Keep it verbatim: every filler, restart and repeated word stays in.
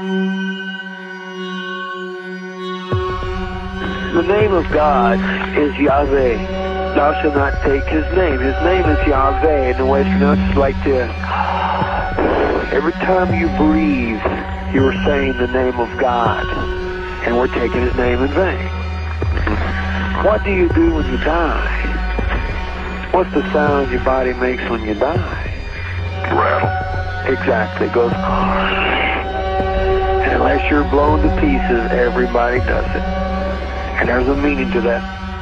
The name of God is Yahweh. Thou shalt not take his name. His name is Yahweh. In the Western, it's like this. Every time you breathe, you are saying the name of God, and we're taking his name in vain. What do you do when you die? What's the sound your body makes when you die? Rattle. Exactly. It goes. And unless you're blown to pieces, everybody does it. And there's a meaning to that.